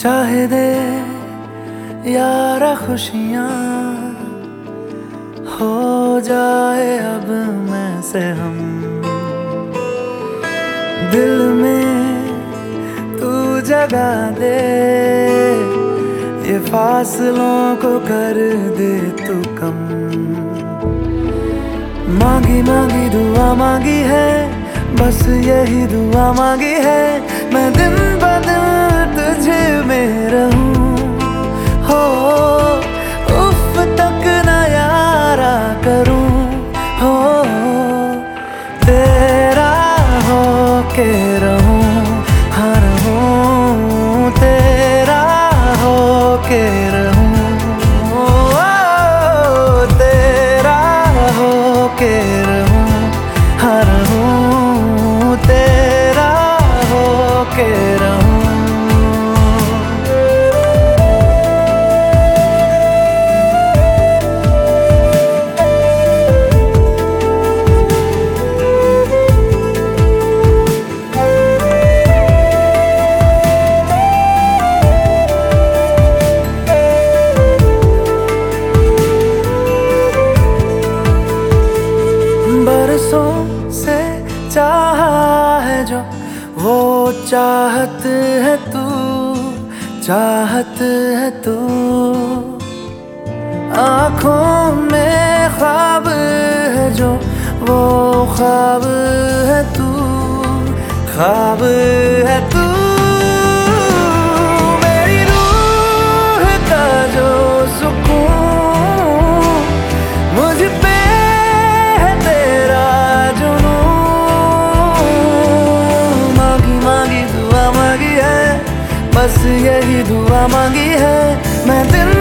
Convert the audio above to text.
चाहे दे यारा खुशियाँ, हो जाए अब मैं से हम। दिल में तू जगा दे, ये फासलों को कर दे तू कम। मांगी मांगी दुआ मांगी है, बस यही दुआ मांगी है, मैं दिन ब दिन तुझे में रहूं। हो उफ तक न यारा करूं, हो तेरा हो के रहूं, हाँ रहूं तेरा हो के रहूं, तेरा हो के रहूं, हाँ रहूं तेरा हो के रहूं। बरसों से चाहा है जो, वो चाहत है तू, चाहत है तू। आँखों में ख्वाब है जो, वो ख्वाब है तू, ख्वाब है तू। मेरी रूह का जो सुकून मुझ पे बस यही दुआ मांगी है, मैं दिन